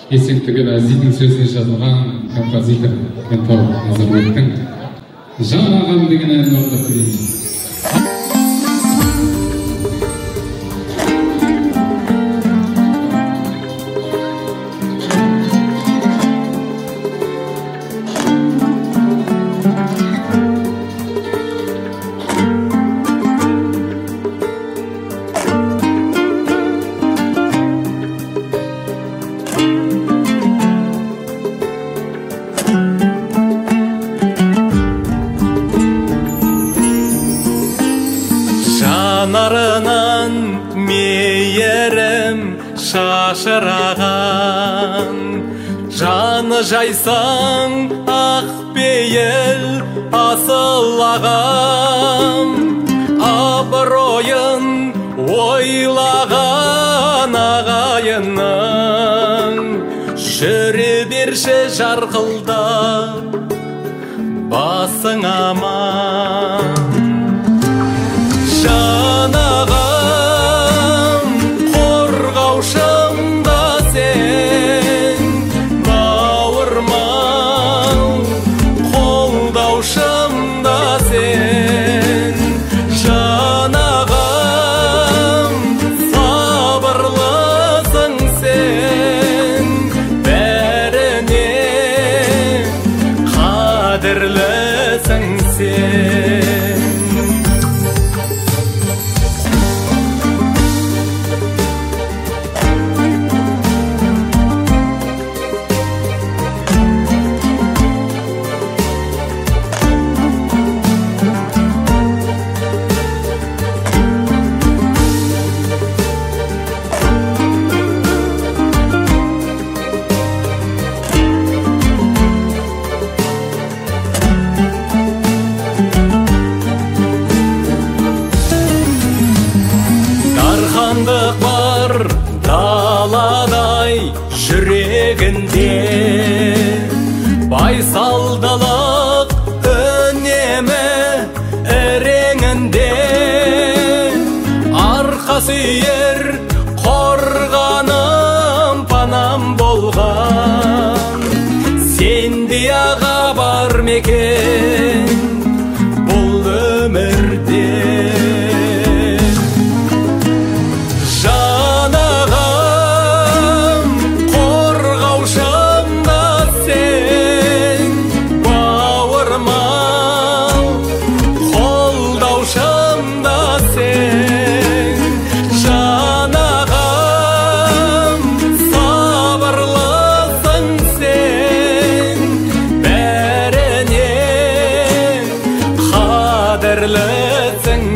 есентігіл әзидің сөзіне жазылған композитор Кентау Назарбектің «Жан ағам» деген әнін орындап берейін. Жанарынан мейірім шашыраған, жаны жайсаң ақ пейіл асыл ағам, абыройын ойлаған ағайынның, жүре берші жарқылдап басың аман. Жан ағам, қорғаушым да сен, бауырмал, қолдаушым да сен. Жан ағам, сабырлысың сен, бәріне қадірлісің сен. Дархандық бар даладай жүрегінде, байсалдылық үнемі іреңінде, арқа сүйер қорғаным панам болған, сендей аға бар мекен бұл өмірде. Қадірлісің